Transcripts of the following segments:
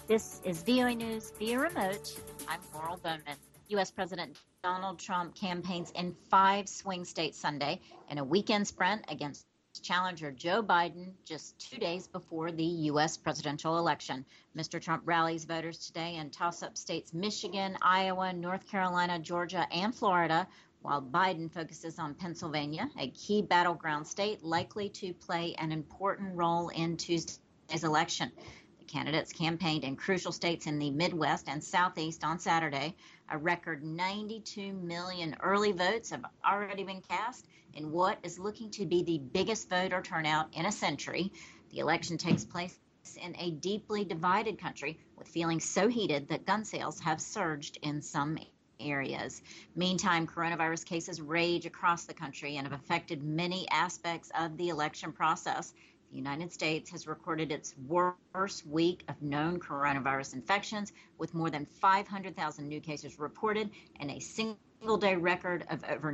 This is VOA News via remote. I'm Laurel Bowman. U.S. President Donald Trump campaigns in 5 swing states Sunday in a weekend sprint against challenger Joe Biden just 2 days before the U.S. presidential election. Mr. Trump rallies voters today in toss-up states Michigan, Iowa, North Carolina, Georgia, and Florida, while Biden focuses on Pennsylvania, a key battleground state likely to play an important role in Tuesday's election. Candidates campaigned in crucial states in the Midwest and Southeast on Saturday. A record 92 million early votes have already been cast in what is looking to be the biggest voter turnout in a century. The election takes place in a deeply divided country with feelings so heated that gun sales have surged in some areas. Meantime, coronavirus cases rage across the country and have affected many aspects of the election process. The United States has recorded its worst week of known coronavirus infections, with more than 500,000 new cases reported and a single-day record of over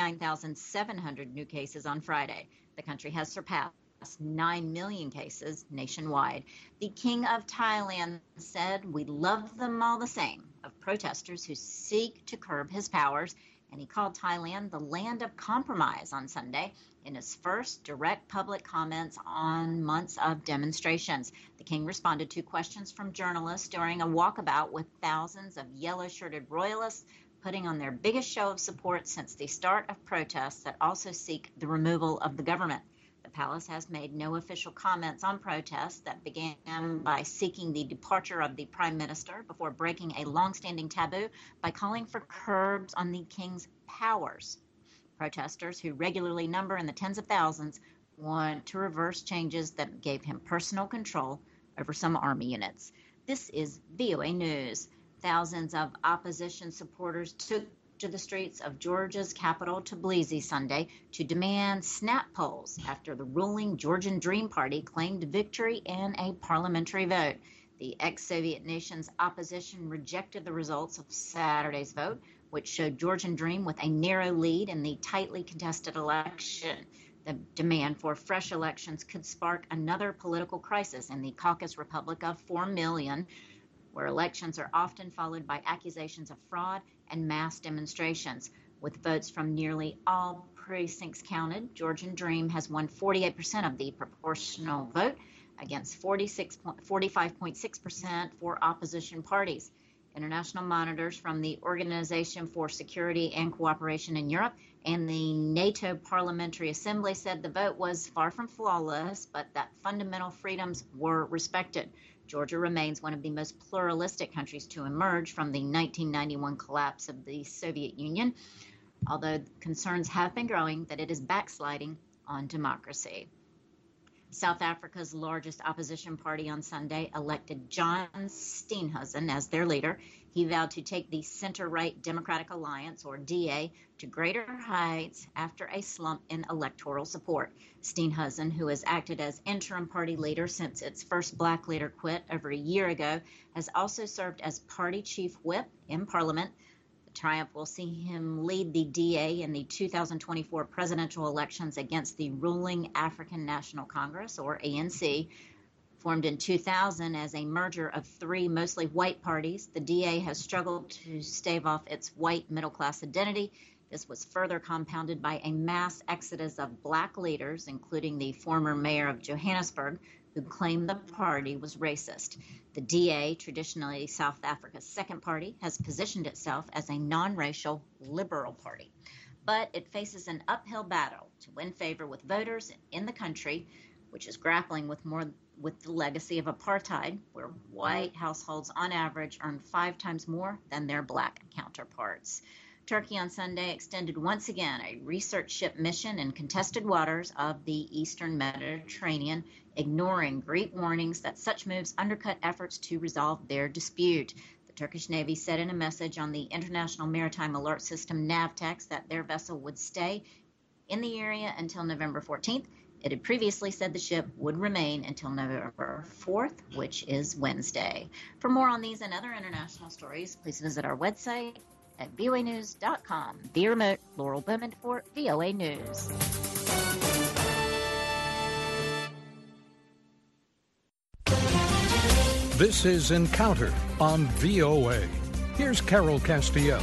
99,700 new cases on Friday. The country has surpassed 9 million cases nationwide. The King of Thailand said, "We love them all the same," of protesters who seek to curb his powers, and he called Thailand the land of compromise on Sunday in his first direct public comments on months of demonstrations. The king responded to questions from journalists during a walkabout with thousands of yellow-shirted royalists putting on their biggest show of support since the start of protests that also seek the removal of the government. The palace has made no official comments on protests that began by seeking the departure of the prime minister before breaking a long-standing taboo by calling for curbs on the king's powers. Protesters, who regularly number in the tens of thousands, want to reverse changes that gave him personal control over some army units. This is VOA News. Thousands of opposition supporters took to the streets of Georgia's capital, Tbilisi, Sunday to demand snap polls after the ruling Georgian Dream Party claimed victory in a parliamentary vote. The ex-Soviet nation's opposition rejected the results of Saturday's vote, which showed Georgian Dream with a narrow lead in the tightly contested election. The demand for fresh elections could spark another political crisis in the Caucasus Republic of 4 million, where elections are often followed by accusations of fraud and mass demonstrations. With votes from nearly all precincts counted, Georgian Dream has won 48% of the proportional vote against 45.6% for opposition parties. International monitors from the Organization for Security and Cooperation in Europe and the NATO Parliamentary Assembly said the vote was far from flawless, but that fundamental freedoms were respected. Georgia remains one of the most pluralistic countries to emerge from the 1991 collapse of the Soviet Union, although concerns have been growing that it is backsliding on democracy. South Africa's largest opposition party on Sunday elected John Steenhuisen as their leader. He vowed to take the center-right Democratic Alliance, or DA, to greater heights after a slump in electoral support. Steenhuisen, who has acted as interim party leader since its first black leader quit over a year ago, has also served as party chief whip in Parliament. The triumph will see him lead the DA in the 2024 presidential elections against the ruling African National Congress, or ANC. Formed in 2000 as a merger of 3 mostly white parties, the DA has struggled to stave off its white middle-class identity. This was further compounded by a mass exodus of black leaders, including the former mayor of Johannesburg, who claimed the party was racist. The DA, traditionally South Africa's second party, has positioned itself as a non-racial liberal party. But it faces an uphill battle to win favor with voters in the country, which is grappling with the legacy of apartheid, where white households on average earn 5 times more than their black counterparts. Turkey on Sunday extended once again a research ship mission in contested waters of the eastern Mediterranean, ignoring Greek warnings that such moves undercut efforts to resolve their dispute. The Turkish Navy said in a message on the International Maritime Alert System NAVTEX that their vessel would stay in the area until November 14th. It had previously said the ship would remain until November 4th, which is Wednesday. For more on these and other international stories, please visit our website at voanews.com. Via remote, Laurel Bowman for VOA News. This is Encounter on VOA. Here's Carol Castiel.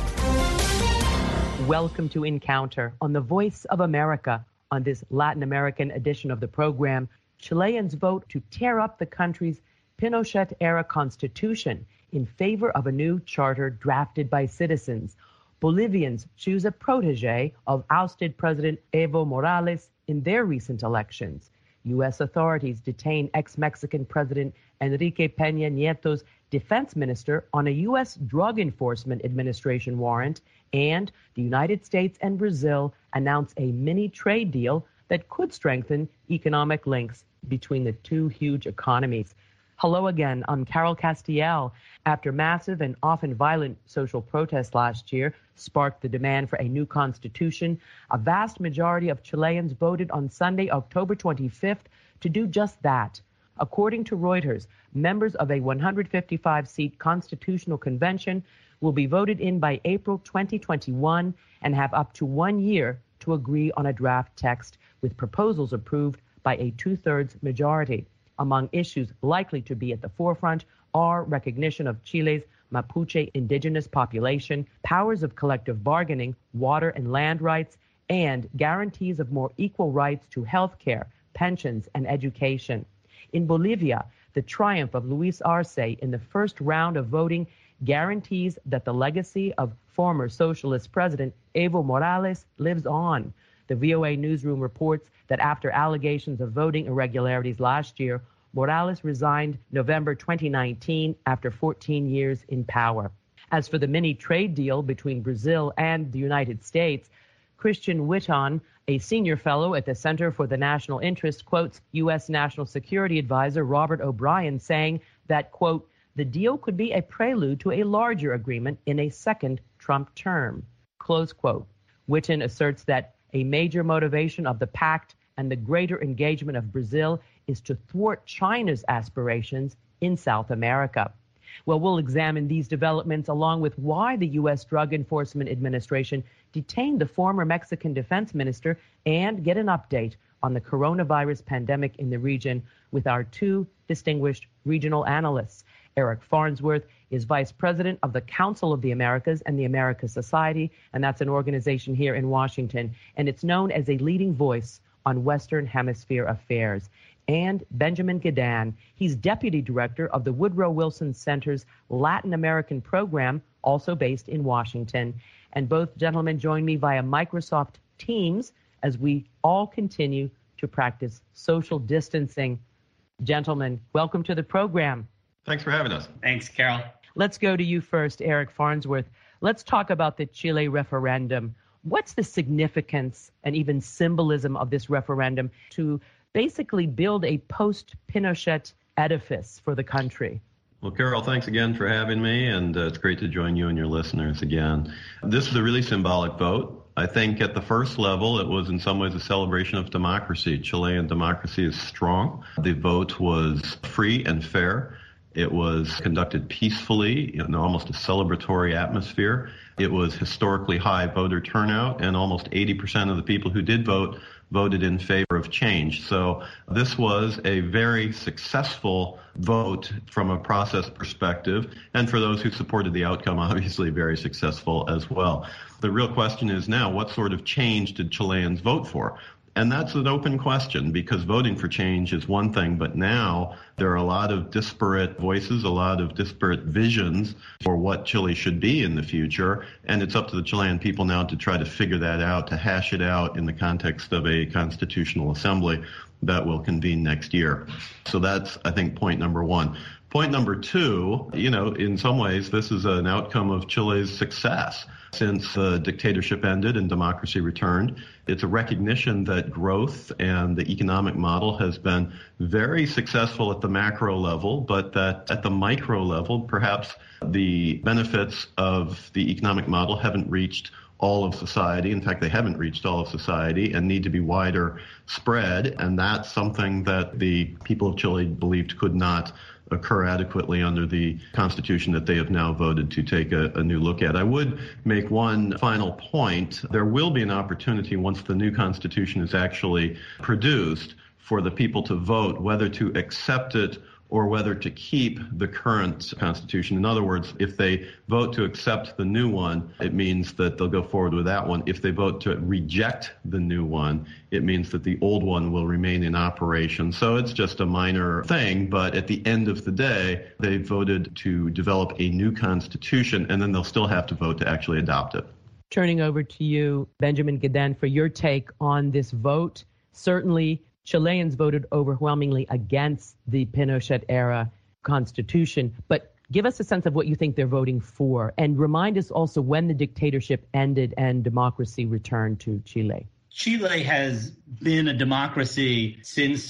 Welcome to Encounter on the Voice of America. On this Latin American edition of the program, Chileans vote to tear up the country's Pinochet-era constitution in favor of a new charter drafted by citizens. Bolivians choose a protege of ousted President Evo Morales in their recent elections. U.S. authorities detain ex-Mexican President Enrique Peña Nieto's defense minister on a U.S. Drug Enforcement Administration warrant, and the United States and Brazil announce a mini trade deal that could strengthen economic links between the two huge economies. Hello again, I'm Carol Castiel. After massive and often violent social protests last year sparked the demand for a new constitution, a vast majority of Chileans voted on Sunday, October 25th, to do just that. According to Reuters, members of a 155-seat constitutional convention will be voted in by April 2021 and have up to 1 year to agree on a draft text, with proposals approved by a two-thirds majority. Among issues likely to be at the forefront are recognition of Chile's Mapuche indigenous population, powers of collective bargaining, water and land rights, and guarantees of more equal rights to health care, pensions, and education. In Bolivia, the triumph of Luis Arce in the first round of voting guarantees that the legacy of former socialist president Evo Morales lives on. The VOA newsroom reports that after allegations of voting irregularities last year, Morales resigned November 2019 after 14 years in power. As for the mini trade deal between Brazil and the United States, Christian Witton, a senior fellow at the Center for the National Interest, quotes U.S. National Security Advisor Robert O'Brien saying that, quote, the deal could be a prelude to a larger agreement in a second Trump term, close quote. Witton asserts that a major motivation of the pact and the greater engagement of Brazil is to thwart China's aspirations in South America. Well, we'll examine these developments along with why the U.S. Drug Enforcement Administration detained the former Mexican defense minister and get an update on the coronavirus pandemic in the region with our two distinguished regional analysts. Eric Farnsworth is Vice President of the Council of the Americas and the America Society, and that's an organization here in Washington, and it's known as a leading voice on Western Hemisphere affairs. And Benjamin Gedan, he's Deputy Director of the Woodrow Wilson Center's Latin American program, also based in Washington. And both gentlemen join me via Microsoft Teams as we all continue to practice social distancing. Gentlemen, welcome to the program. Thanks for having us. Thanks, Carol. Let's go to you first, Eric Farnsworth. Let's talk about the Chile referendum. What's the significance and even symbolism of this referendum to basically build a post-Pinochet edifice for the country? Well, Carol, thanks again for having me, and it's great to join you and your listeners again. This is a really symbolic vote. I think at the first level, it was in some ways a celebration of democracy. Chilean democracy is strong. The vote was free and fair. It was conducted peacefully in almost a celebratory atmosphere. It was historically high voter turnout, and almost 80% of the people who did vote voted in favor of change. So this was a very successful vote from a process perspective, and for those who supported the outcome, obviously very successful as well. The real question is now, what sort of change did Chileans vote for? And that's an open question, because voting for change is one thing, but now there are a lot of disparate voices, a lot of disparate visions for what Chile should be in the future. And it's up to the Chilean people now to try to figure that out, to hash it out in the context of a constitutional assembly that will convene next year. So that's, I think, point number one. Point number two, in some ways, this is an outcome of Chile's success. Since the dictatorship ended and democracy returned, it's a recognition that growth and the economic model has been very successful at the macro level, but that at the micro level, perhaps the benefits of the economic model haven't reached all of society. In fact, they haven't reached all of society and need to be wider spread. And that's something that the people of Chile believed could not occur adequately under the constitution that they have now voted to take a new look at. I would make one final point. There will be an opportunity once the new constitution is actually produced for the people to vote whether to accept it or whether to keep the current constitution. In other words, if they vote to accept the new one, it means that they'll go forward with that one. If they vote to reject the new one, it means that the old one will remain in operation. So it's just a minor thing, but at the end of the day, they voted to develop a new constitution, and then they'll still have to vote to actually adopt it. Turning over to you, Benjamin Gedan, for your take on this vote. Certainly, Chileans voted overwhelmingly against the Pinochet-era constitution, but give us a sense of what you think they're voting for, and remind us also when the dictatorship ended and democracy returned to Chile. Chile has been a democracy since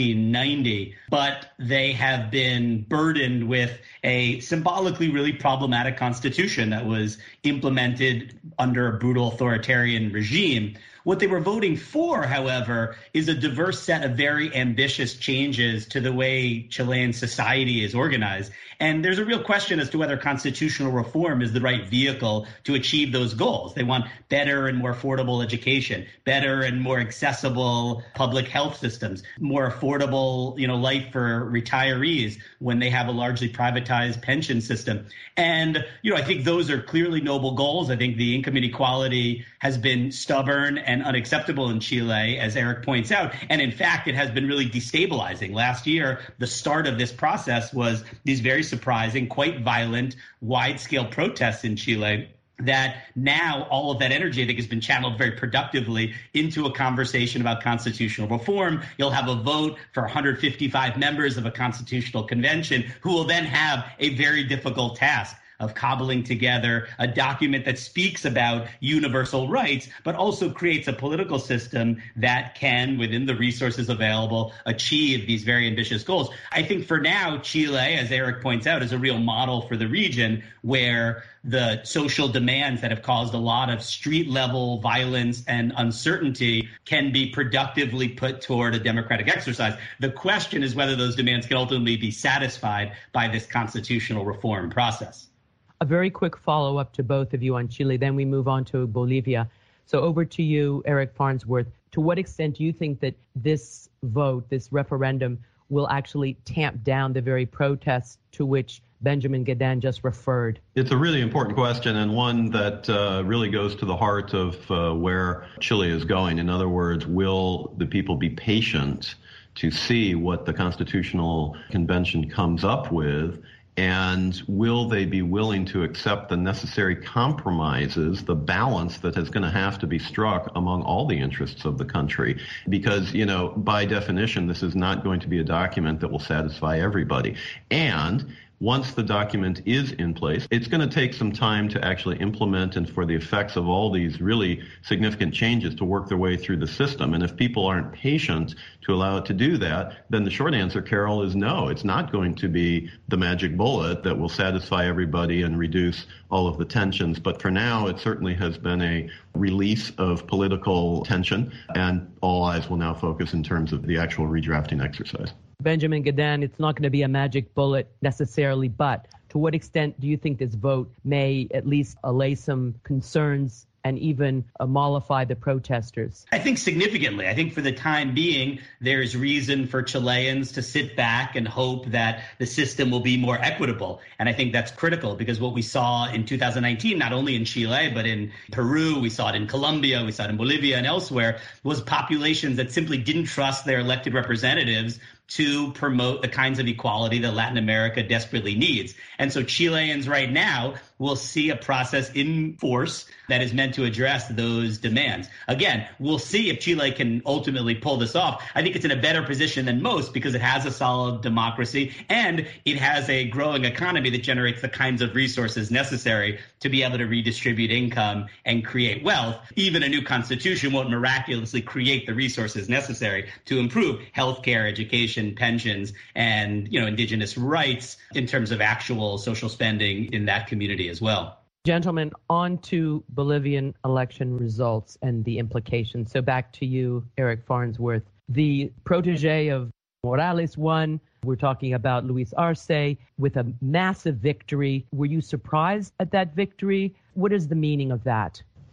1990, but they have been burdened with a symbolically really problematic constitution that was implemented under a brutal authoritarian regime. What they were voting for, however, is a diverse set of very ambitious changes to the way Chilean society is organized. And there's a real question as to whether constitutional reform is the right vehicle to achieve those goals. They want better and more affordable education, better and more accessible public health systems, more affordable, life for retirees when they have a largely privatized pension system. And, I think those are clearly noble goals. I think the income inequality has been stubborn and unacceptable in Chile, as Eric points out. And in fact, it has been really destabilizing. Last year, the start of this process was these very surprising, quite violent, wide-scale protests in Chile that now all of that energy, I think, has been channeled very productively into a conversation about constitutional reform. You'll have a vote for 155 members of a constitutional convention who will then have a very difficult task of cobbling together a document that speaks about universal rights, but also creates a political system that can, within the resources available, achieve these very ambitious goals. I think for now, Chile, as Eric points out, is a real model for the region where the social demands that have caused a lot of street-level violence and uncertainty can be productively put toward a democratic exercise. The question is whether those demands can ultimately be satisfied by this constitutional reform process. A very quick follow-up to both of you on Chile, then we move on to Bolivia. So over to you, Eric Farnsworth. To what extent do you think that this vote, this referendum, will actually tamp down the very protests to which Benjamin Gedan just referred? It's a really important question, and one that really goes to the heart of where Chile is going. In other words, will the people be patient to see what the Constitutional Convention comes up with? And will they be willing to accept the necessary compromises, the balance that is going to have to be struck among all the interests of the country? Because, by definition, this is not going to be a document that will satisfy everybody. And once the document is in place, it's going to take some time to actually implement and for the effects of all these really significant changes to work their way through the system. And if people aren't patient to allow it to do that, then the short answer, Carol, is no. It's not going to be the magic bullet that will satisfy everybody and reduce all of the tensions. But for now, it certainly has been a release of political tension, and all eyes will now focus in terms of the actual redrafting exercise. Benjamin Gedan, it's not going to be a magic bullet necessarily, but to what extent do you think this vote may at least allay some concerns and even mollify the protesters? I think significantly. I think for the time being, there's reason for Chileans to sit back and hope that the system will be more equitable. And I think that's critical because what we saw in 2019, not only in Chile, but in Peru, we saw it in Colombia, we saw it in Bolivia and elsewhere, was populations that simply didn't trust their elected representatives to promote the kinds of equality that Latin America desperately needs. And so Chileans right now will see a process in force that is meant to address those demands. Again, we'll see if Chile can ultimately pull this off. I think it's in a better position than most because it has a solid democracy and it has a growing economy that generates the kinds of resources necessary to be able to redistribute income and create wealth. Even a new constitution won't miraculously create the resources necessary to improve healthcare, education, pensions, and indigenous rights in terms of actual social spending in that community as well. Gentlemen, on to Bolivian election results and the implications. So back to you, Eric Farnsworth. The protege of Morales won. We're talking about Luis Arce with a massive victory. Were you surprised at that victory? What is the meaning of that?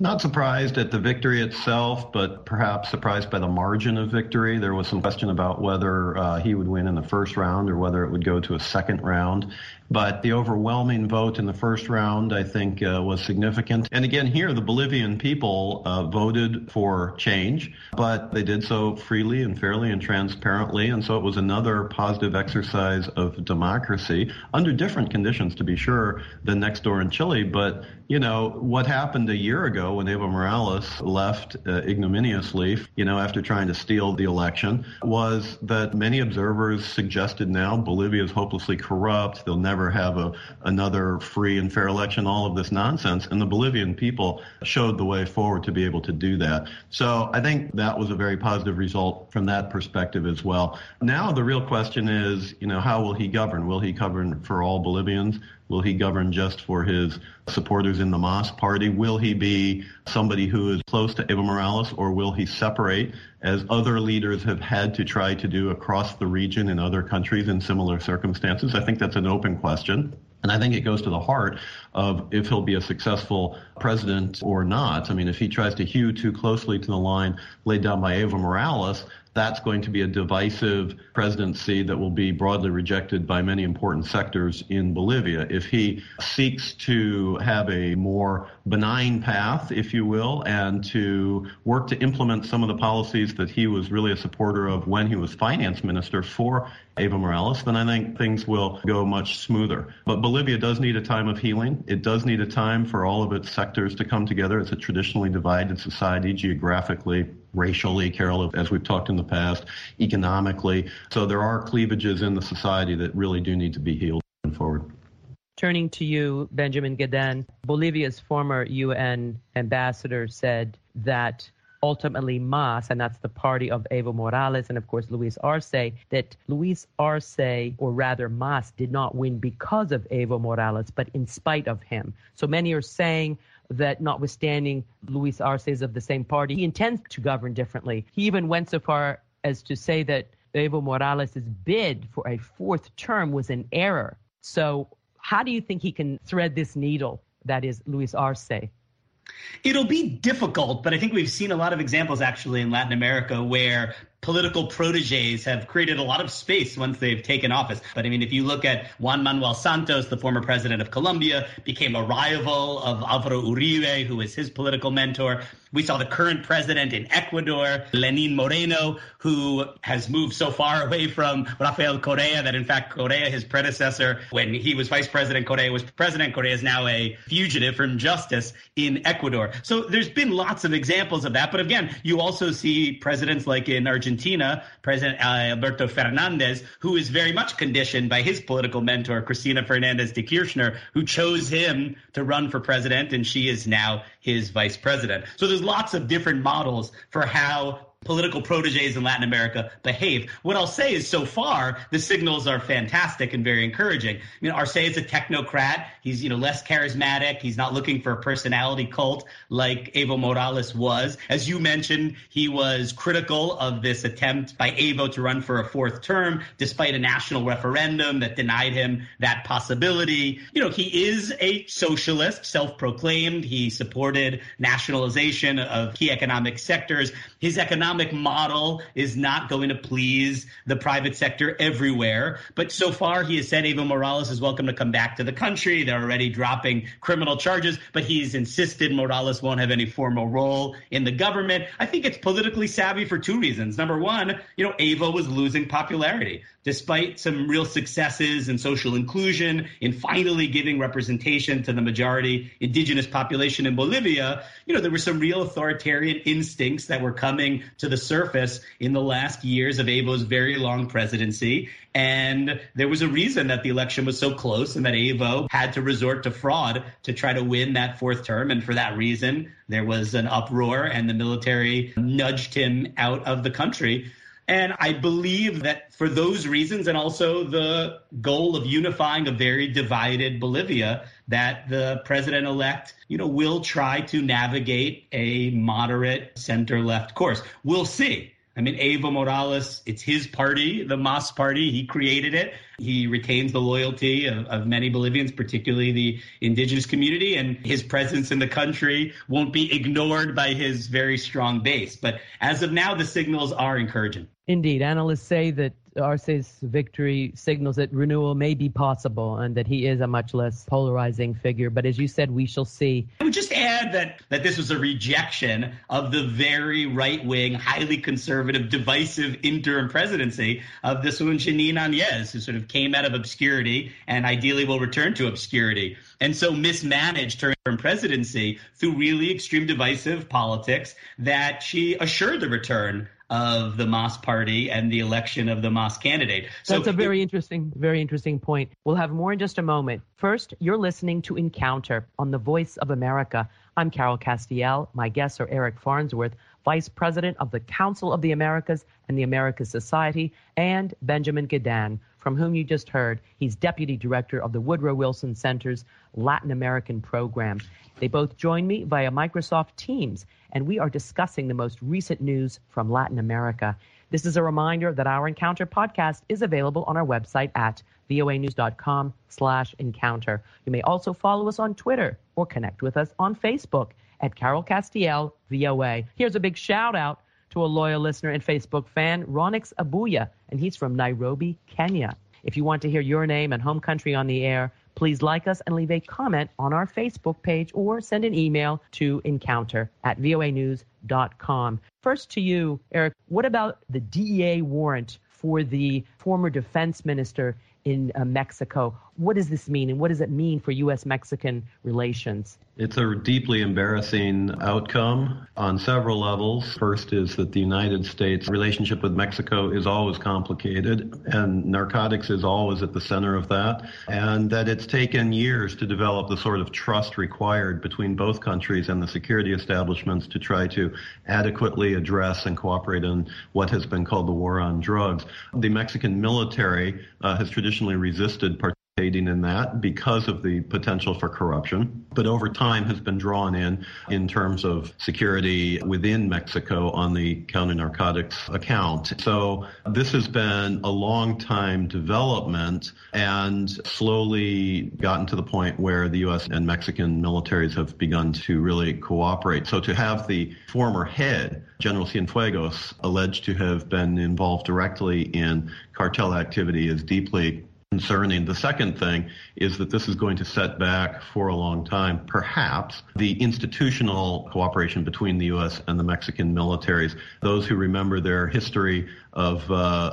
Not surprised at the victory itself, but perhaps surprised by the margin of victory. There was some question about whether he would win in the first round or whether it would go to a second round. But the overwhelming vote in the first round, I think, was significant. And again, here, the Bolivian people voted for change, but they did so freely and fairly and transparently. And so it was another positive exercise of democracy under different conditions, to be sure, than next door in Chile. But, you know, what happened a year ago when Evo Morales left ignominiously, you know, after trying to steal the election, was that many observers suggested now Bolivia is hopelessly corrupt. They'll never have another free and fair election, all of this nonsense. And the Bolivian people showed the way forward to be able to do that. So I think that was a very positive result from that perspective as well. Now the real question is, you know, how will he govern? Will he govern for all Bolivians? Will he govern just for his supporters in the MAS party? Will he be somebody who is close to Evo Morales, or will he separate, as other leaders have had to try to do across the region in other countries in similar circumstances? I think that's an open question. And I think it goes to the heart of if he'll be a successful president or not. I mean, if he tries to hew too closely to the line laid down by Evo Morales, that's going to be a divisive presidency that will be broadly rejected by many important sectors in Bolivia. If he seeks to have a more benign path, if you will, and to work to implement some of the policies that he was really a supporter of when he was finance minister for Evo Morales, then I think things will go much smoother. But Bolivia does need a time of healing. It does need a time for all of its sectors to come together. It's a traditionally divided society geographically, racially, Carol, as we've talked in the past, economically. So there are cleavages in the society that really do need to be healed going forward. Turning to you, Benjamin Gedan, Bolivia's former UN ambassador said that ultimately MAS, and that's the party of Evo Morales and, of course, Luis Arce, that Luis Arce, or rather MAS, did not win because of Evo Morales, but in spite of him. So many are saying that notwithstanding Luis Arce is of the same party, he intends to govern differently. He even went so far as to say that Evo Morales' bid for a fourth term was an error. So how do you think he can thread this needle, that is Luis Arce? It'll be difficult, but I think we've seen a lot of examples actually in Latin America where political protégés have created a lot of space once they've taken office. But I mean, if you look at Juan Manuel Santos, the former president of Colombia, became a rival of Álvaro Uribe, who was his political mentor. We saw the current president in Ecuador, Lenín Moreno, who has moved so far away from Rafael Correa that, in fact, Correa, his predecessor, when he was vice president, Correa was president. Correa is now a fugitive from justice in Ecuador. So there's been lots of examples of that. But again, you also see presidents like in Argentina, President Alberto Fernandez, who is very much conditioned by his political mentor, Cristina Fernández de Kirchner, who chose him to run for president, and she is now his vice president. So there's lots of different models for how political protégés in Latin America behave. What I'll say is so far, the signals are fantastic and very encouraging. I mean, Arce is a technocrat. He's, less charismatic. He's not looking for a personality cult like Evo Morales was. As you mentioned, he was critical of this attempt by Evo to run for a fourth term, despite a national referendum that denied him that possibility. He is a socialist, self-proclaimed. He supported nationalization of key economic sectors. His economic model is not going to please the private sector everywhere. But so far, he has said Evo Morales is welcome to come back to the country. They're already dropping criminal charges, but he's insisted Morales won't have any formal role in the government. I think it's politically savvy for two reasons. Number one, Evo was losing popularity. Despite some real successes in social inclusion, in finally giving representation to the majority indigenous population in Bolivia, there were some real authoritarian instincts that were coming to the surface in the last years of Evo's very long presidency. And there was a reason that the election was so close and that Evo had to resort to fraud to try to win that fourth term. And for that reason, there was an uproar and the military nudged him out of the country. And I believe that for those reasons, and also the goal of unifying a very divided Bolivia, that the president-elect, will try to navigate a moderate center-left course. We'll see. I mean, Evo Morales, it's his party, the MAS party. He created it. He retains the loyalty of many Bolivians, particularly the indigenous community, and his presence in the country won't be ignored by his very strong base. But as of now, the signals are encouraging. Indeed. Analysts say that Arce's victory signals that renewal may be possible and that he is a much less polarizing figure. But as you said, we shall see. I would just add that this was a rejection of the very right-wing, highly conservative, divisive interim presidency of this woman, Jeanine Áñez, who sort of came out of obscurity and ideally will return to obscurity. And so mismanaged her interim presidency through really extreme divisive politics that she assured the return of the MAS party and the election of the MAS candidate. So that's a very interesting point. We'll have more in just a moment. First, you're listening to Encounter on the Voice of America. I'm Carol Castiel. My guests are Eric Farnsworth, Vice President of the Council of the Americas and the Americas Society, and Benjamin Gedan, from whom you just heard. He's Deputy Director of the Woodrow Wilson Center's Latin American Program. They both join me via Microsoft Teams, and we are discussing the most recent news from Latin America. This is a reminder that our Encounter podcast is available on our website at voanews.com/encounter. You may also follow us on Twitter or connect with us on Facebook at Carol Castiel VOA. Here's a big shout out to a loyal listener and Facebook fan, Ronix Abuya, and he's from Nairobi, Kenya. If you want to hear your name and home country on the air, please like us and leave a comment on our Facebook page or send an email to encounter@voanews.com. First to you, Eric, what about the DEA warrant for the former defense minister in Mexico? What does this mean, and what does it mean for U.S.-Mexican relations? It's a deeply embarrassing outcome on several levels. First is that the United States relationship with Mexico is always complicated, and narcotics is always at the center of that, and that it's taken years to develop the sort of trust required between both countries and the security establishments to try to adequately address and cooperate in what has been called the war on drugs. The Mexican military has traditionally resisted participating in that because of the potential for corruption, but over time has been drawn in terms of security within Mexico on the counter-narcotics account. So this has been a long time development and slowly gotten to the point where the U.S. and Mexican militaries have begun to really cooperate. So to have the former head, General Cienfuegos, alleged to have been involved directly in cartel activity is deeply concerning. The second thing is that this is going to set back for a long time, perhaps, the institutional cooperation between the U.S. and the Mexican militaries. Those who remember their history of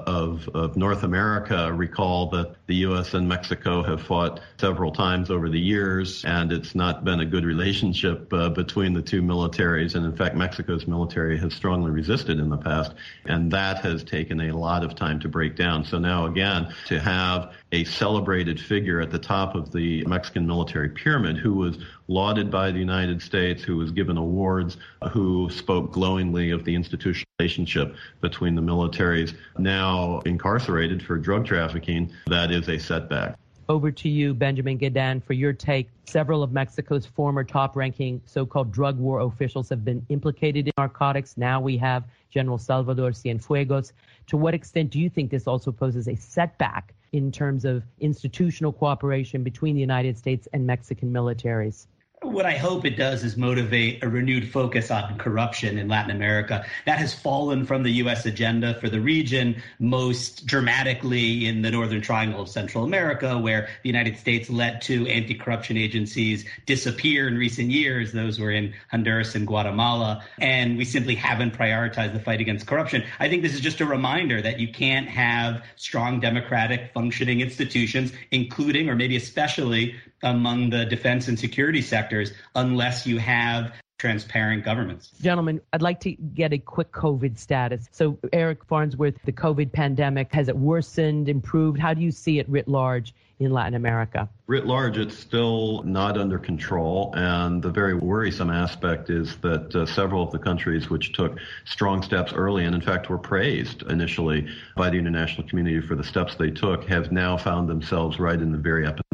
North America recall that the U.S. and Mexico have fought several times over the years, and it's not been a good relationship between the two militaries. And in fact, Mexico's military has strongly resisted in the past, and that has taken a lot of time to break down. So now, again, to have a celebrated figure at the top of the Mexican military pyramid who was lauded by the United States, who was given awards, who spoke glowingly of the institutional relationship between the militaries, now incarcerated for drug trafficking, that is a setback. Over to you, Benjamin Gedan, for your take. Several of Mexico's former top-ranking so-called drug war officials have been implicated in narcotics. Now we have General Salvador Cienfuegos. To what extent do you think this also poses a setback in terms of institutional cooperation between the United States and Mexican militaries? What I hope it does is motivate a renewed focus on corruption in Latin America. That has fallen from the U.S. agenda for the region, most dramatically in the Northern Triangle of Central America, where the United States let two anti-corruption agencies disappear in recent years. Those were in Honduras and Guatemala, and we simply haven't prioritized the fight against corruption. I think this is just a reminder that you can't have strong democratic functioning institutions, including or maybe especially among the defense and security sectors, unless you have transparent governments. Gentlemen, I'd like to get a quick COVID status. So, Eric Farnsworth, the COVID pandemic, has it worsened, improved? How do you see it writ large in Latin America? Writ large, it's still not under control, and the very worrisome aspect is that several of the countries which took strong steps early and in fact were praised initially by the international community for the steps they took have now found themselves right in the very epicenter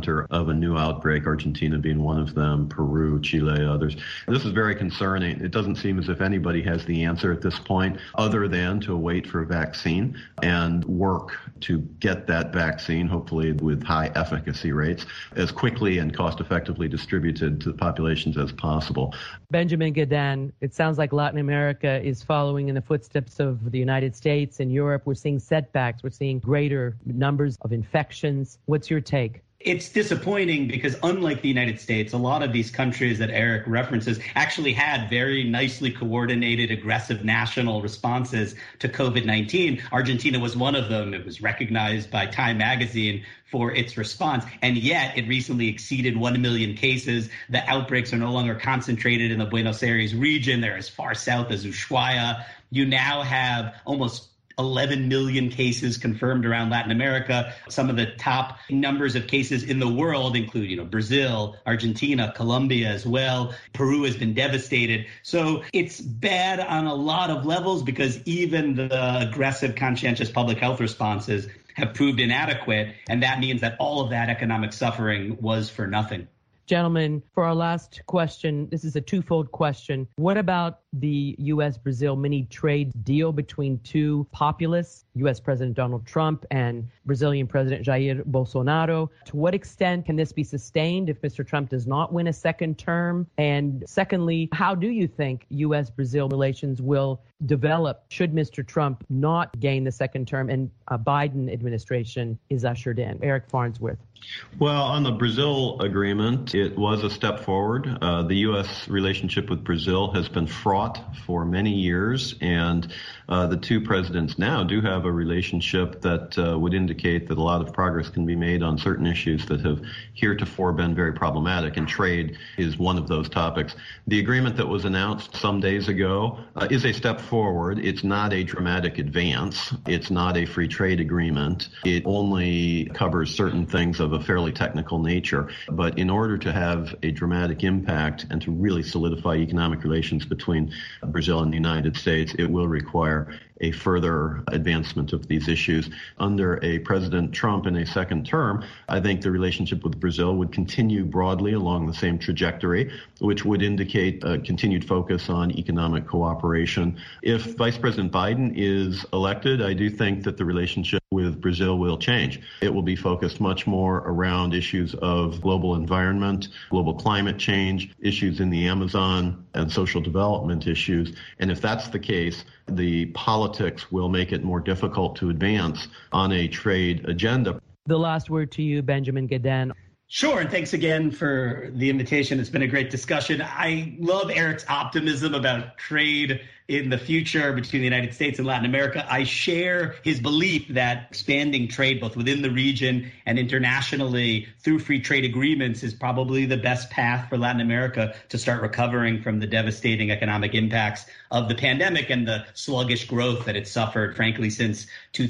epicenter of a new outbreak, Argentina being one of them, Peru, Chile, others. This is very concerning. It doesn't seem as if anybody has the answer at this point other than to wait for a vaccine and work to get that vaccine, hopefully with high efficacy rates, as quickly and cost effectively distributed to the populations as possible. Benjamin Gedan, it sounds like Latin America is following in the footsteps of the United States and Europe. We're seeing setbacks. We're seeing greater numbers of infections. What's your take? It's disappointing because unlike the United States, a lot of these countries that Eric references actually had very nicely coordinated, aggressive national responses to COVID-19. Argentina was one of them. It was recognized by Time magazine for its response, and yet it recently exceeded 1 million cases. The outbreaks are no longer concentrated in the Buenos Aires region. They're as far south as Ushuaia. You now have almost 11 million cases confirmed around Latin America. Some of the top numbers of cases in the world include, Brazil, Argentina, Colombia as well. Peru has been devastated. So it's bad on a lot of levels because even the aggressive, conscientious public health responses have proved inadequate. And that means that all of that economic suffering was for nothing. Gentlemen, for our last question, this is a twofold question. What about the U.S.-Brazil mini trade deal between two populists, U.S. President Donald Trump and Brazilian President Jair Bolsonaro? To what extent can this be sustained if Mr. Trump does not win a second term? And secondly, how do you think U.S.-Brazil relations will develop should Mr. Trump not gain the second term and a Biden administration is ushered in? Eric Farnsworth. Well, on the Brazil agreement, it was a step forward. The U.S. relationship with Brazil has been fraught for many years, and the two presidents now do have a relationship that would indicate that a lot of progress can be made on certain issues that have heretofore been very problematic, and trade is one of those topics. The agreement that was announced some days ago is a step forward. It's not a dramatic advance. It's not a free trade agreement. It only covers certain things of a fairly technical nature. But in order to have a dramatic impact and to really solidify economic relations between Brazil and the United States, it will require a further advancement of these issues. Under a President Trump in a second term, I think the relationship with Brazil would continue broadly along the same trajectory, which would indicate a continued focus on economic cooperation. If Vice President Biden is elected, I do think that the relationship with Brazil will change. It will be focused much more around issues of global environment, global climate change, issues in the Amazon, and social development issues. And if that's the case, the politics will make it more difficult to advance on a trade agenda. The last word to you, Benjamin Gedan. Sure, and thanks again for the invitation. It's been a great discussion. I love Eric's optimism about trade in the future between the United States and Latin America. I share his belief that expanding trade both within the region and internationally through free trade agreements is probably the best path for Latin America to start recovering from the devastating economic impacts of the pandemic and the sluggish growth that it suffered, frankly, since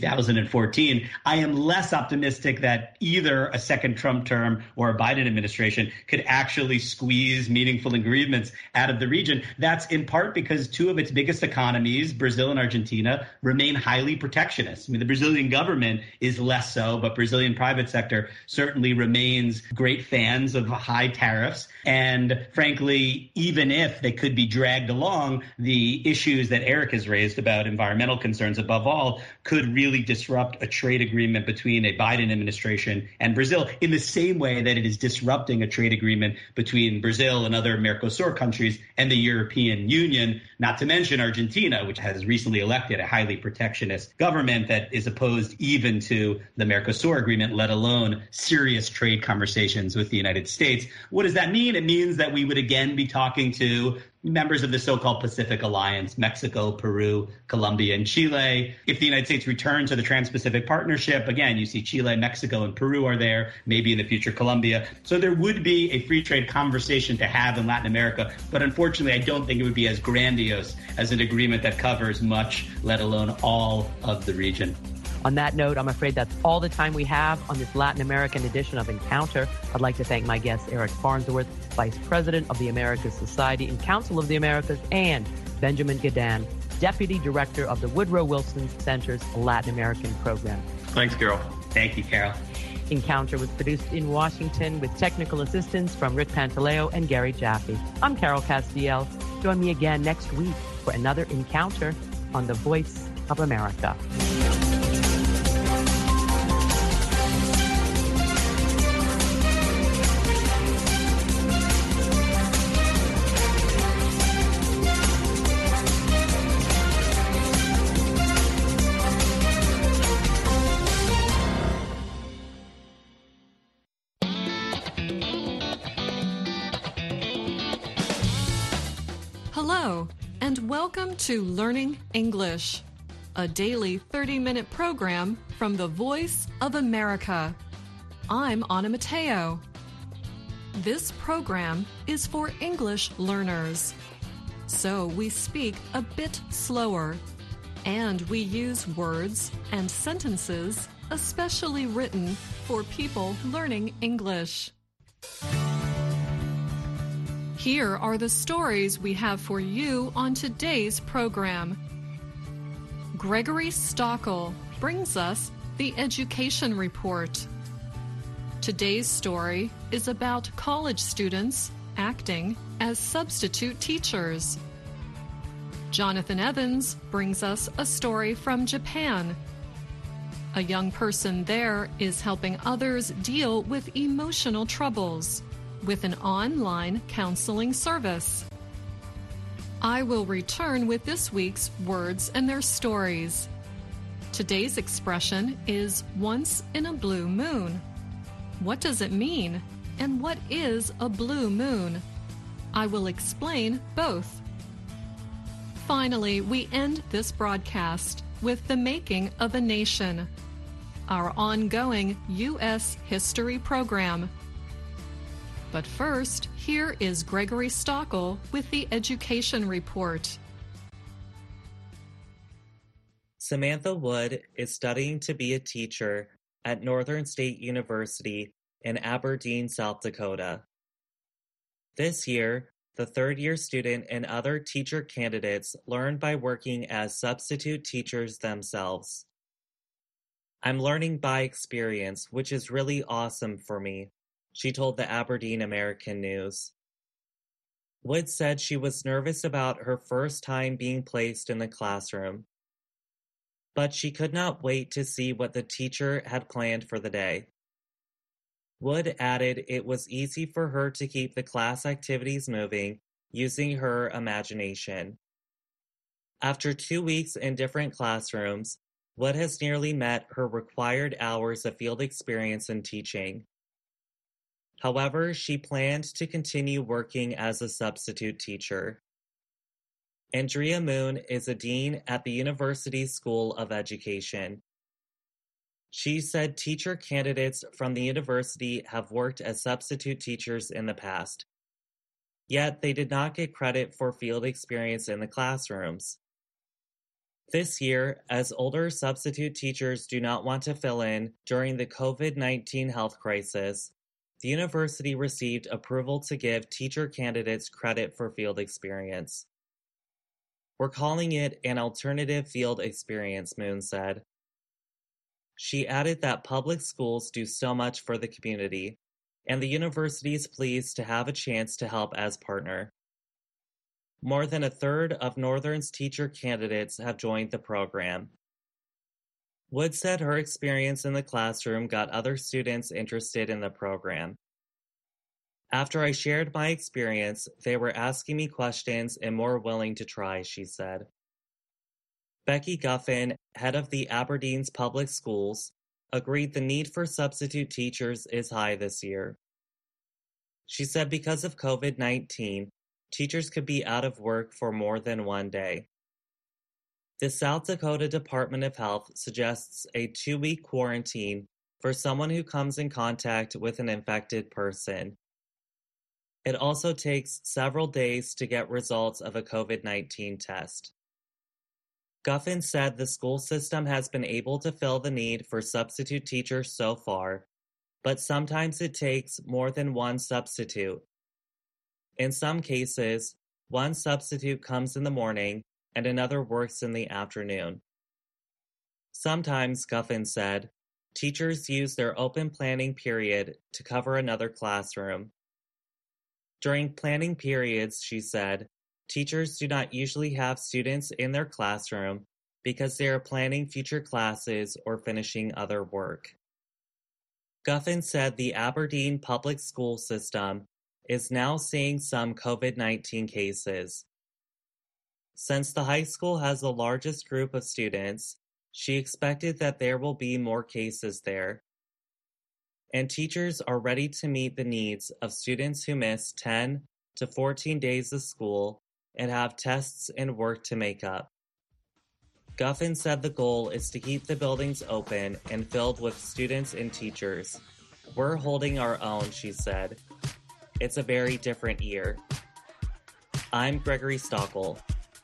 2014. I am less optimistic that either a second Trump term or a Biden administration could actually squeeze meaningful agreements out of the region. That's in part because two of its biggest economies, Brazil and Argentina, remain highly protectionist. I mean, the Brazilian government is less so, but Brazilian private sector certainly remains great fans of high tariffs. And frankly, even if they could be dragged along, the issues that Eric has raised about environmental concerns above all could really disrupt a trade agreement between a Biden administration and Brazil in the same way that it is disrupting a trade agreement between Brazil and other Mercosur countries and the European Union, not to mention Argentina, which has recently elected a highly protectionist government that is opposed even to the Mercosur agreement, let alone serious trade conversations with the United States. What does that mean? It means that we would again be talking to members of the so-called Pacific Alliance, Mexico, Peru, Colombia, and Chile. If the United States returns to the Trans-Pacific Partnership, again, you see Chile, Mexico, and Peru are there, maybe in the future Colombia. So there would be a free trade conversation to have in Latin America, but unfortunately, I don't think it would be as grandiose as an agreement that covers much, let alone all of the region. On that note, I'm afraid that's all the time we have on this Latin American edition of Encounter. I'd like to thank my guest, Eric Farnsworth, Vice President of the Americas Society and Council of the Americas, and Benjamin Gedan, Deputy Director of the Woodrow Wilson Center's Latin American Program. Thanks, Carol. Thank you, Carol. Encounter was produced in Washington with technical assistance from Rick Pantaleo and Gary Jaffe. I'm Carol Castiel. Join me again next week for another Encounter on the Voice of America. Hello, and welcome to Learning English, a daily 30-minute program from the Voice of America. I'm Anna Mateo. This program is for English learners, so we speak a bit slower, and we use words and sentences especially written for people learning English. Here are the stories we have for you on today's program. Gregory Stachel brings us the Education Report. Today's story is about college students acting as substitute teachers. Jonathan Evans brings us a story from Japan. A young person there is helping others deal with emotional troubles with an online counseling service. I will return with this week's words and their stories. Today's expression is once in a blue moon. What does it mean? And what is a blue moon? I will explain both. Finally, we end this broadcast with The Making of a Nation, our ongoing U.S. history program. But first, here is Gregory Stachel with the Education Report. Samantha Wood is studying to be a teacher at Northern State University in Aberdeen, South Dakota. This year, the third-year student and other teacher candidates learn by working as substitute teachers themselves. I'm learning by experience, which is really awesome for me, she told the Aberdeen American News. Wood said she was nervous about her first time being placed in the classroom, but she could not wait to see what the teacher had planned for the day. Wood added it was easy for her to keep the class activities moving using her imagination. After 2 weeks in different classrooms, Wood has nearly met her required hours of field experience in teaching. However, she planned to continue working as a substitute teacher. Andrea Moon is a dean at the University School of Education. She said teacher candidates from the university have worked as substitute teachers in the past, yet they did not get credit for field experience in the classrooms. This year, as older substitute teachers do not want to fill in during the COVID-19 health crisis, the university received approval to give teacher candidates credit for field experience. We're calling it an alternative field experience, Moon said. She added that public schools do so much for the community, and the university is pleased to have a chance to help as partner. More than a third of Northern's teacher candidates have joined the program. Wood said her experience in the classroom got other students interested in the program. After I shared my experience, they were asking me questions and more willing to try, she said. Becky Guffin, head of the Aberdeen's Public Schools, agreed the need for substitute teachers is high this year. She said because of COVID-19, teachers could be out of work for more than one day. The South Dakota Department of Health suggests a 2-week quarantine for someone who comes in contact with an infected person. It also takes several days to get results of a COVID-19 test. Guffin said the school system has been able to fill the need for substitute teachers so far, but sometimes it takes more than one substitute. In some cases, one substitute comes in the morning and another works in the afternoon. Sometimes, Guffin said, teachers use their open planning period to cover another classroom. During planning periods, she said, teachers do not usually have students in their classroom because they are planning future classes or finishing other work. Guffin said the Aberdeen public school system is now seeing some COVID-19 cases. Since the high school has the largest group of students, she expected that there will be more cases there. And teachers are ready to meet the needs of students who miss 10 to 14 days of school and have tests and work to make up. Guffin said the goal is to keep the buildings open and filled with students and teachers. We're holding our own, she said. It's a very different year. I'm Gregory Stockel.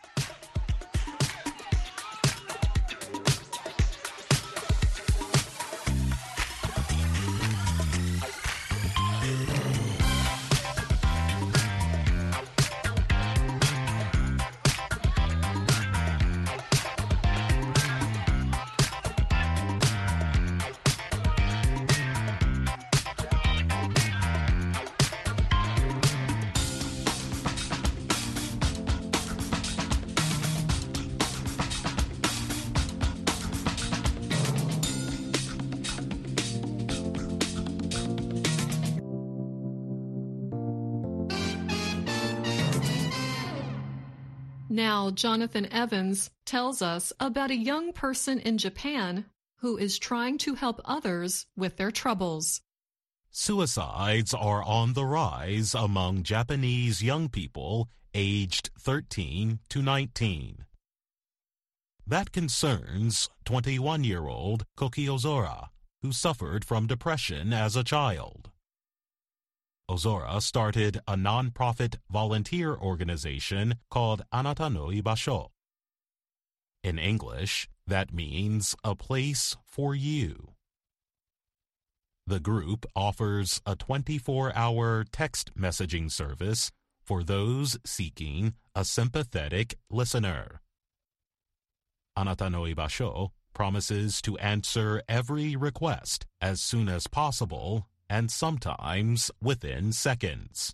Now, Jonathan Evans tells us about a young person in Japan who is trying to help others with their troubles. Suicides are on the rise among Japanese young people aged 13 to 19. That concerns 21-year-old Koki Ozora, who suffered from depression as a child. Ozora started a non-profit volunteer organization called Anata no Ibasho. In English, that means a place for you. The group offers a 24-hour text messaging service for those seeking a sympathetic listener. Anata no Ibasho promises to answer every request as soon as possible and sometimes within seconds.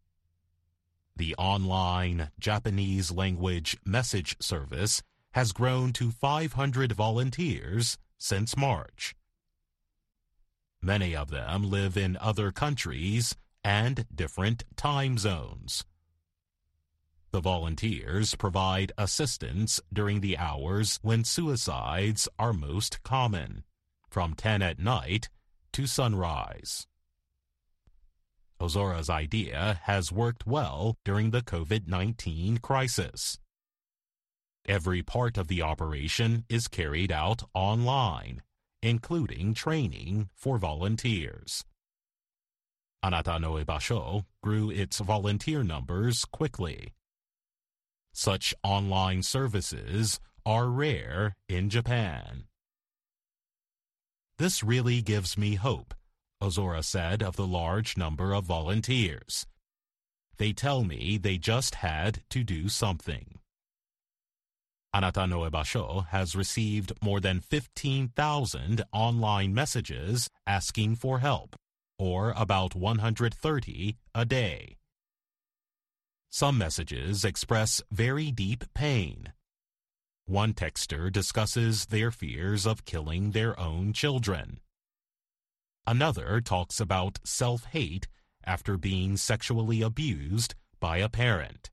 The online Japanese language message service has grown to 500 volunteers since March. Many of them live in other countries and different time zones. The volunteers provide assistance during the hours when suicides are most common, from 10 at night to sunrise. Ozora's idea has worked well during the COVID-19 crisis. Every part of the operation is carried out online, including training for volunteers. Anata no Ibasho grew its volunteer numbers quickly. Such online services are rare in Japan. This really gives me hope, Ozora said of the large number of volunteers. They tell me they just had to do something. Anata no Ibasho has received more than 15,000 online messages asking for help, or about 130 a day. Some messages express very deep pain. One texter discusses their fears of killing their own children. Another talks about self-hate after being sexually abused by a parent.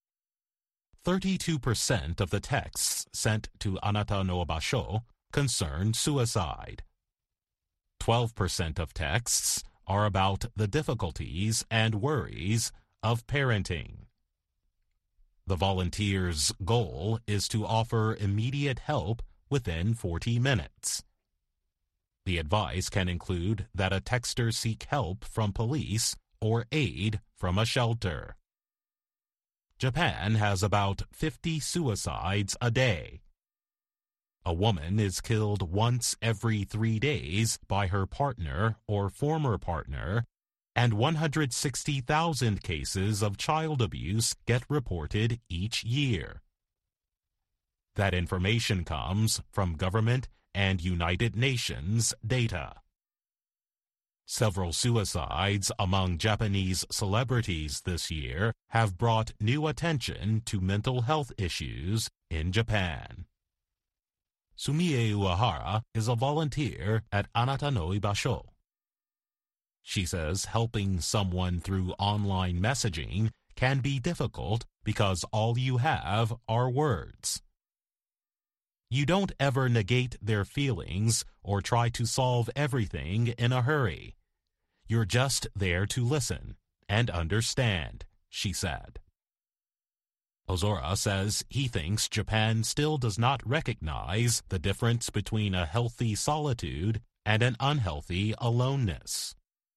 32% of the texts sent to Anata no Ibasho concern suicide. 12% of texts are about the difficulties and worries of parenting. The volunteers' goal is to offer immediate help within 40 minutes. The advice can include that a texter seek help from police or aid from a shelter. Japan has about 50 suicides a day. A woman is killed once every 3 days by her partner or former partner, and 160,000 cases of child abuse get reported each year. That information comes from government and United Nations data. Several suicides among Japanese celebrities this year have brought new attention to mental health issues in Japan. Sumie Uehara is a volunteer at Anata no Ibasho. She says helping someone through online messaging can be difficult because all you have are words. You don't ever negate their feelings or try to solve everything in a hurry. You're just there to listen and understand, she said. Ozora says he thinks Japan still does not recognize the difference between a healthy solitude and an unhealthy aloneness.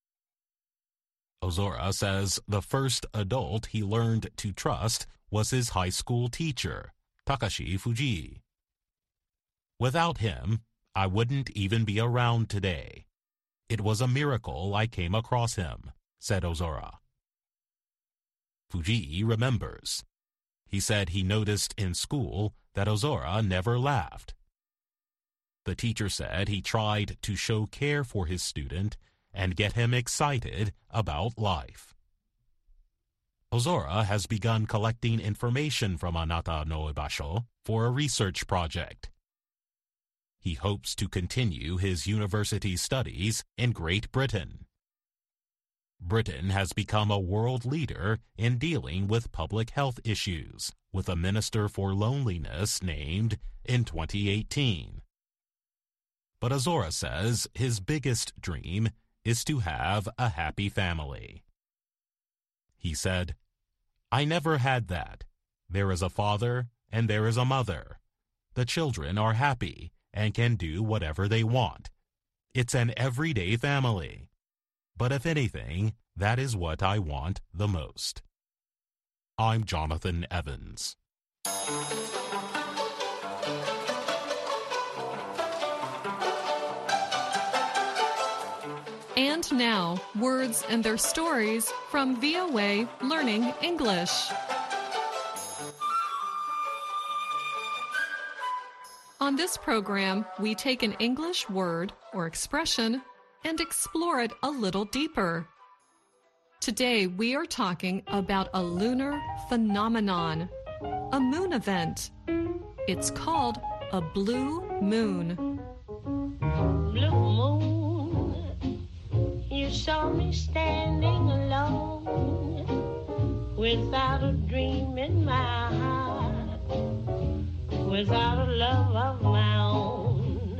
Ozora says the first adult he learned to trust was his high school teacher, Takashi Fujii. Without him, I wouldn't even be around today. It was a miracle I came across him, said Ozora. Fujii remembers. He said he noticed in school that Ozora never laughed. The teacher said he tried to show care for his student and get him excited about life. Ozora has begun collecting information from Anata no Ibasho for a research project. He hopes to continue his university studies in Great Britain. Britain has become a world leader in dealing with public health issues, with a minister for loneliness named in 2018. But Ozora says his biggest dream is to have a happy family. He said, "I never had that. There is a father and there is a mother. The children are happy and can do whatever they want. It's an everyday family. But if anything, that is what I want the most." I'm Jonathan Evans. And now, words and their stories from VOA Learning English. On this program, we take an English word or expression and explore it a little deeper. Today, we are talking about a lunar phenomenon, a moon event. It's called a blue moon. Blue moon, you saw me standing alone, without a dream in my heart, without a love of my own.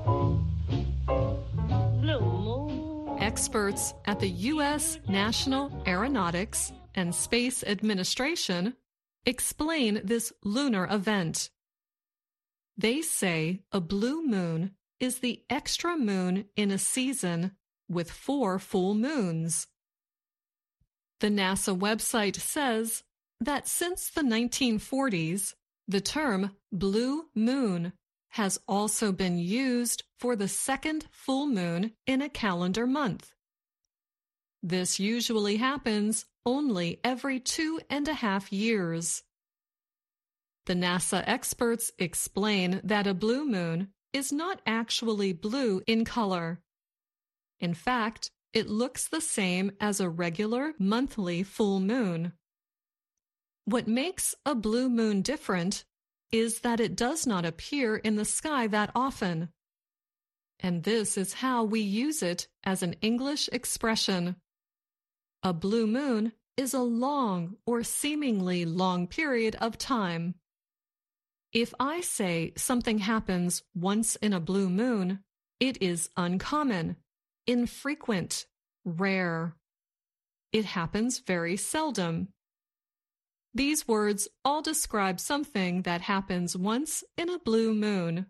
Blue moon. Experts at the U.S. National Aeronautics and Space Administration explain this lunar event. They say a blue moon is the extra moon in a season with 4 full moons. The NASA website says that since the 1940s, the term blue moon has also been used for the second full moon in a calendar month. This usually happens only every 2.5 years. The NASA experts explain that a blue moon is not actually blue in color. In fact, it looks the same as a regular monthly full moon. What makes a blue moon different is that it does not appear in the sky that often. And this is how we use it as an English expression. A blue moon is a long or seemingly long period of time. If I say something happens once in a blue moon, it is uncommon, infrequent, rare. It happens very seldom. These words all describe something that happens once in a blue moon.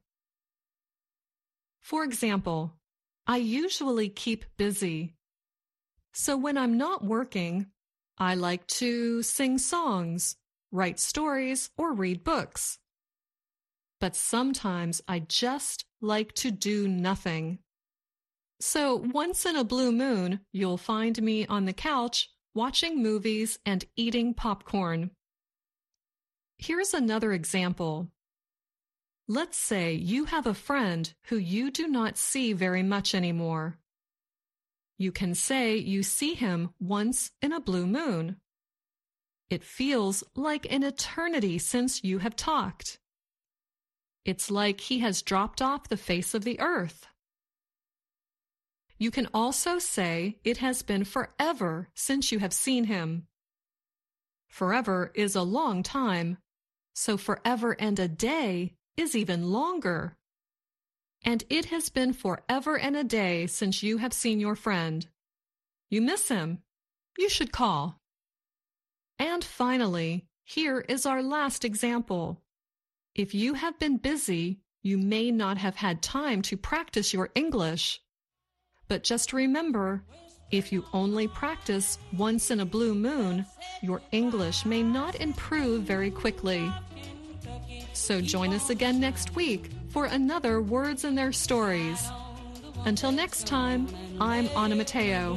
For example, I usually keep busy. So when I'm not working, I like to sing songs, write stories, or read books. But sometimes I just like to do nothing. So once in a blue moon, you'll find me on the couch watching movies and eating popcorn. Here's another example. Let's say you have a friend who you do not see very much anymore. You can say you see him once in a blue moon. It feels like an eternity since you have talked. It's like he has dropped off the face of the earth. You can also say it has been forever since you have seen him. Forever is a long time, so forever and a day is even longer. And it has been forever and a day since you have seen your friend. You miss him. You should call. And finally, here is our last example. If you have been busy, you may not have had time to practice your English. But just remember, if you only practice once in a blue moon, your English may not improve very quickly. So join us again next week for another Words and Their Stories. Until next time, I'm Anna Mateo.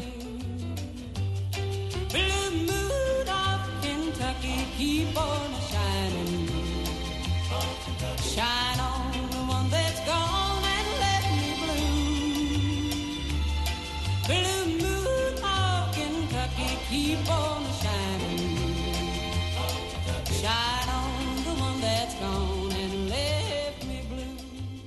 Blue moon of Kentucky, keep on shining. Shine on the one that's gone and let me bloom. Blue moon of Kentucky, keep on shining. Shine on the one that's gone and let me bloom.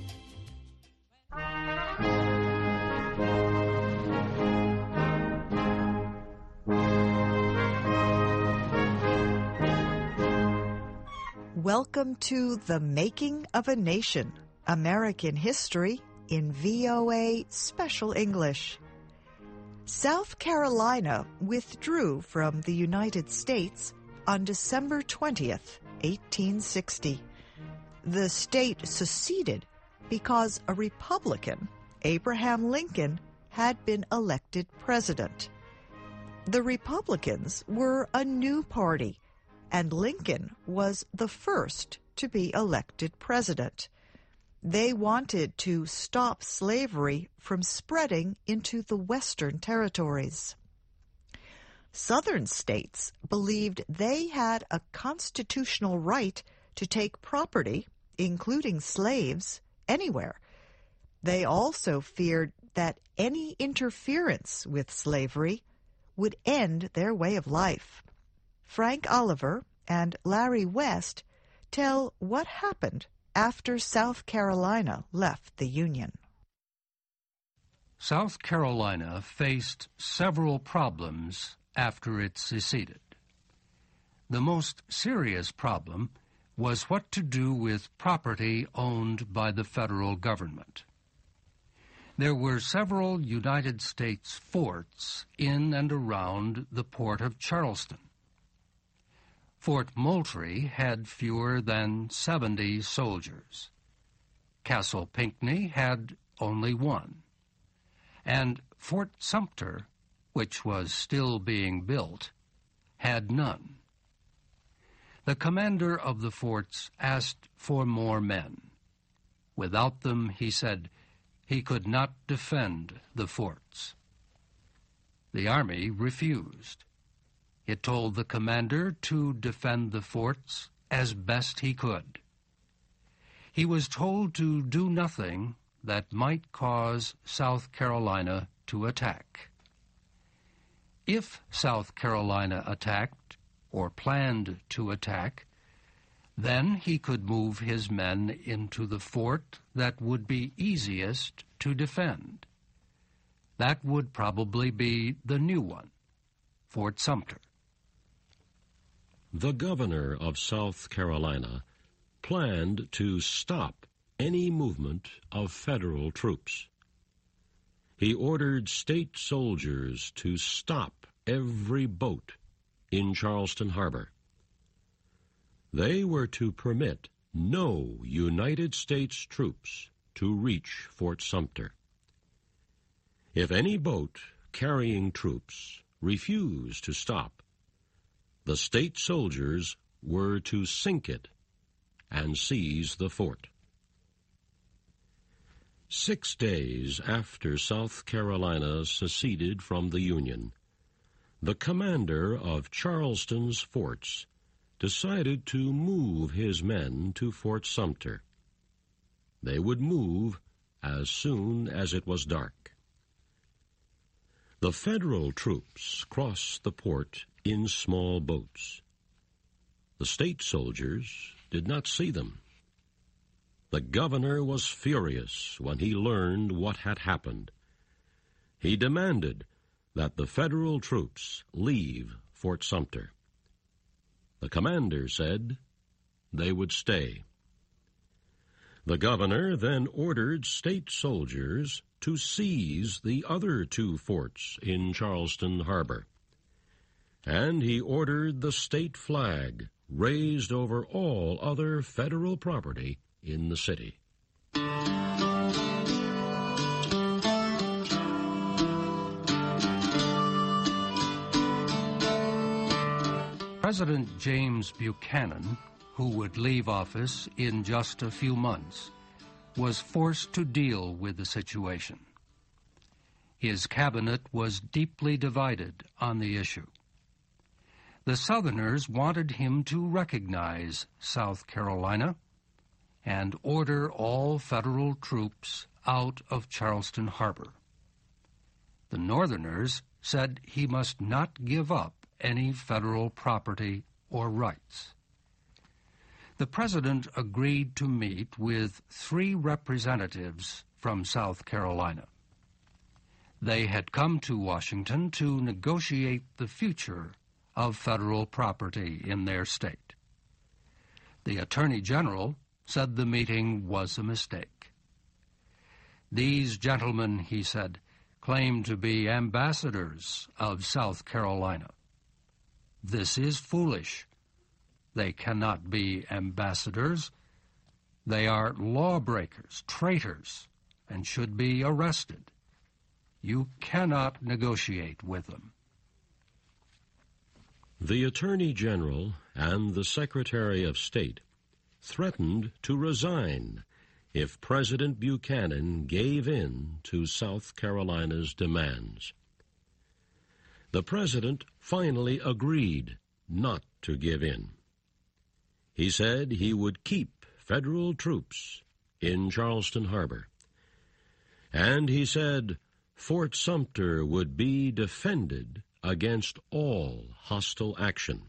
Welcome to The Making of a Nation, American History in VOA Special English. South Carolina withdrew from the United States on December 20th, 1860. The state seceded because a Republican, Abraham Lincoln, had been elected president. The Republicans were a new party, and Lincoln was the first to be elected president. They wanted to stop slavery from spreading into the Western territories. Southern states believed they had a constitutional right to take property, including slaves, anywhere. They also feared that any interference with slavery would end their way of life. Frank Oliver and Larry West tell what happened after South Carolina left the Union. South Carolina faced several problems after it seceded. The most serious problem was what to do with property owned by the federal government. There were several United States forts in and around the port of Charleston. Fort Moultrie had fewer than 70 soldiers. Castle Pinckney had only one. And Fort Sumter, which was still being built, had none. The commander of the forts asked for more men. Without them, he said, he could not defend the forts. The army refused. It told the commander to defend the forts as best he could. He was told to do nothing that might cause South Carolina to attack. If South Carolina attacked, or planned to attack, then he could move his men into the fort that would be easiest to defend. That would probably be the new one, Fort Sumter. The governor of South Carolina planned to stop any movement of federal troops. He ordered state soldiers to stop every boat in Charleston Harbor. They were to permit no United States troops to reach Fort Sumter. If any boat carrying troops refused to stop, the state soldiers were to sink it and seize the fort. 6 days after South Carolina seceded from the Union, the commander of Charleston's forts decided to move his men to Fort Sumter. They would move as soon as it was dark. The Federal troops crossed the port in small boats. The state soldiers did not see them. The governor was furious when he learned what had happened. He demanded that the Federal troops leave Fort Sumter. The commander said they would stay. The governor then ordered state soldiers to seize the other two forts in Charleston Harbor. And he ordered the state flag raised over all other federal property in the city. President James Buchanan, who would leave office in just a few months, was forced to deal with the situation. His cabinet was deeply divided on the issue. The Southerners wanted him to recognize South Carolina and order all federal troops out of Charleston Harbor. The Northerners said he must not give up any federal property or rights. The President agreed to meet with 3 representatives from South Carolina. They had come to Washington to negotiate the future of federal property in their state. The Attorney General said the meeting was a mistake. These gentlemen, he said, claim to be ambassadors of South Carolina. This is foolish. They cannot be ambassadors. They are lawbreakers, traitors, and should be arrested. You cannot negotiate with them. The Attorney General and the Secretary of State threatened to resign if President Buchanan gave in to South Carolina's demands. The President finally agreed not to give in. He said he would keep federal troops in Charleston Harbor. And he said Fort Sumter would be defended against all hostile action.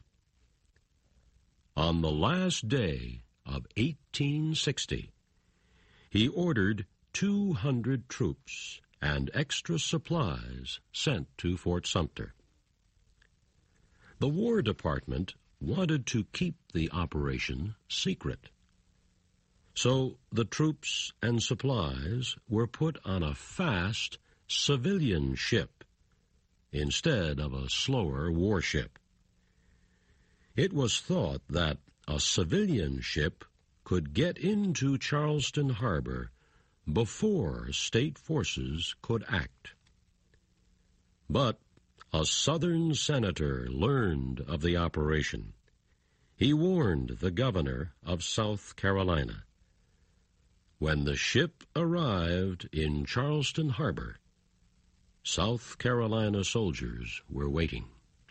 On the last day of 1860, he ordered 200 troops and extra supplies sent to Fort Sumter. The War Department wanted to keep the operation secret. So the troops and supplies were put on a fast civilian ship instead of a slower warship. It was thought that a civilian ship could get into Charleston Harbor before state forces could act. But a Southern senator learned of the operation. He warned the governor of South Carolina. When the ship arrived in Charleston Harbor, South Carolina soldiers were waiting.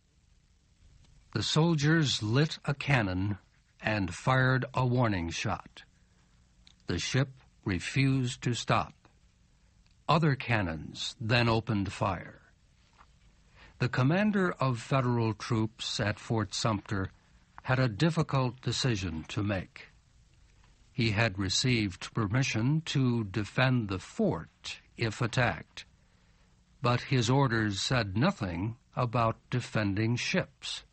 The soldiers lit a cannon and fired a warning shot. The ship refused to stop. Other cannons then opened fire. The commander of federal troops at Fort Sumter had a difficult decision to make. He had received permission to defend the fort if attacked, but his orders said nothing about defending ships.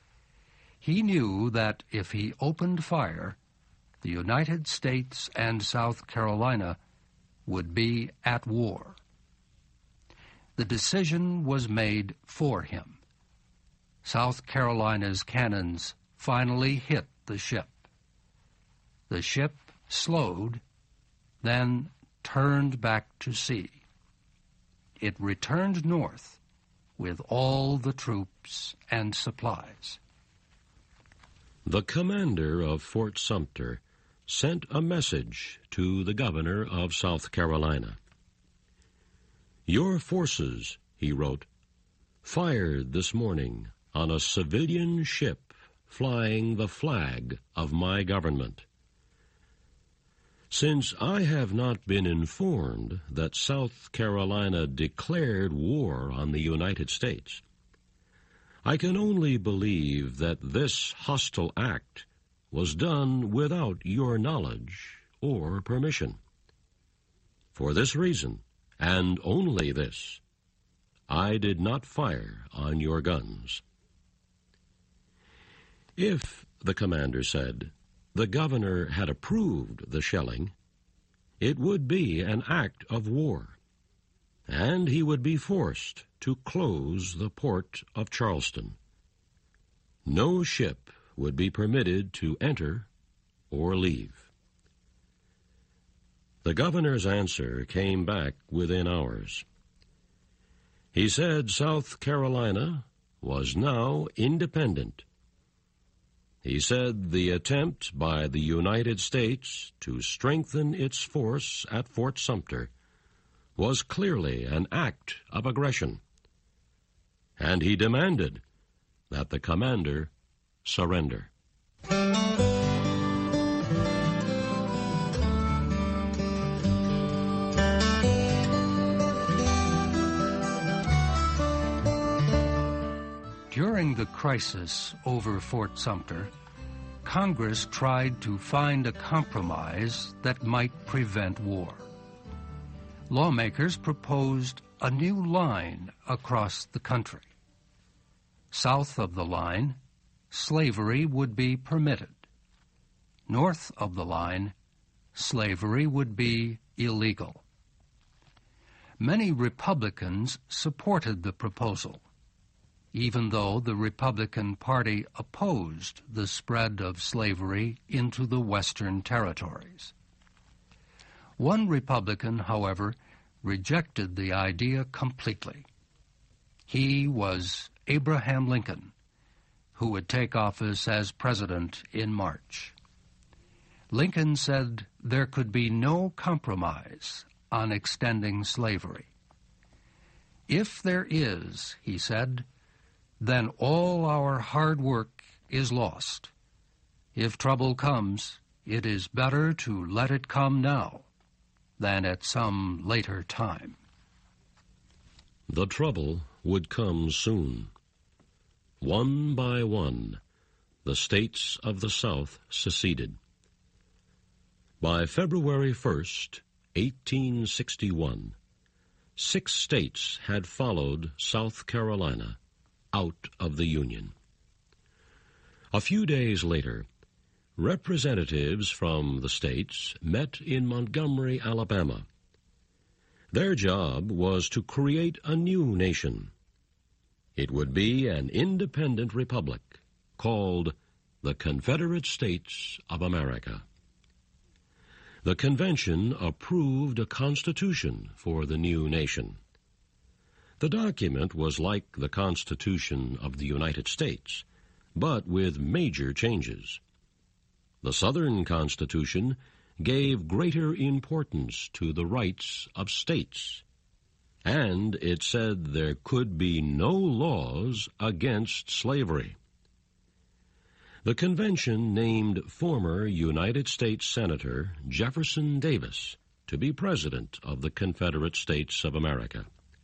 He knew that if he opened fire, the United States and South Carolina would be at war. The decision was made for him. South Carolina's cannons finally hit the ship. The ship slowed, then turned back to sea. It returned north with all the troops and supplies. The commander of Fort Sumter sent a message to the governor of South Carolina. "Your forces," he wrote, "fired this morning on a civilian ship flying the flag of my government. Since I have not been informed that South Carolina declared war on the United States, I can only believe that this hostile act was done without your knowledge or permission. For this reason, and only this, I did not fire on your guns. If, the commander said, the governor had approved the shelling, it would be an act of war, and he would be forced to close the port of Charleston. No ship would be permitted to enter or leave. The governor's answer came back within hours. He said South Carolina was now independent. He said the attempt by the United States to strengthen its force at Fort Sumter was clearly an act of aggression, and he demanded that the commander surrender. During the crisis over Fort Sumter, Congress tried to find a compromise that might prevent war. Lawmakers proposed a new line across the country. South of the line, slavery would be permitted. North of the line, slavery would be illegal. Many Republicans supported the proposal, even though the Republican Party opposed the spread of slavery into the Western territories. One Republican, however, rejected the idea completely. He was Abraham Lincoln, who would take office as president in March. Lincoln said there could be no compromise on extending slavery. If there is, he said, then all our hard work is lost. If trouble comes, it is better to let it come now than at some later time. The trouble would come soon. One by one, the states of the South seceded. By February 1st, 1861, 6 states had followed South Carolina out of the Union. A few days later, representatives from the states met in Montgomery, Alabama. Their job was to create a new nation. It would be an independent republic called the Confederate States of America. The convention approved a constitution for the new nation. The document was like the Constitution of the United States, but with major changes. The Southern Constitution gave greater importance to the rights of states, and it said there could be no laws against slavery. The convention named former United States Senator Jefferson Davis to be President of the Confederate States of America.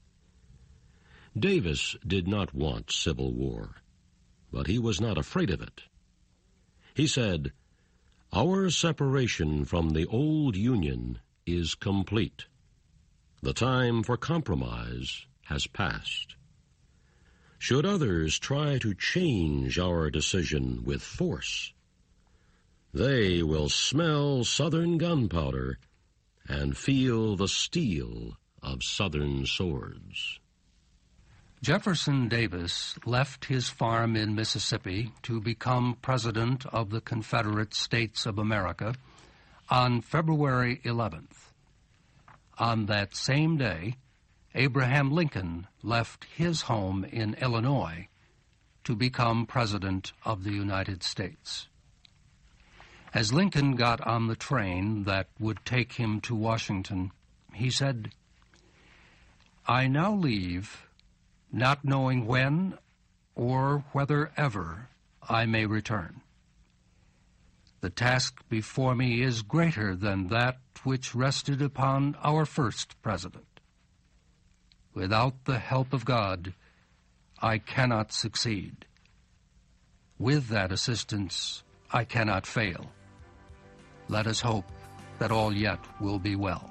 Davis did not want civil war, but he was not afraid of it. He said, "Our separation from the old Union is complete. The time for compromise has passed. Should others try to change our decision with force, they will smell Southern gunpowder and feel the steel of Southern swords." Jefferson Davis left his farm in Mississippi to become President of the Confederate States of America on February 11th. On that same day, Abraham Lincoln left his home in Illinois to become President of the United States. As Lincoln got on the train that would take him to Washington, he said, "I now leave, not knowing when or whether ever I may return. The task before me is greater than that which rested upon our first president. Without the help of God, I cannot succeed. With that assistance, I cannot fail. Let us hope that all yet will be well.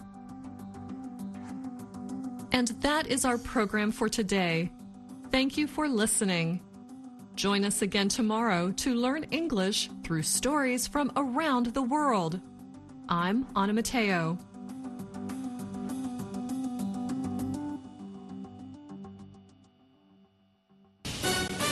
And that is our program for today. Thank you for listening. Join us again tomorrow to learn English through stories from around the world. I'm Anna Mateo.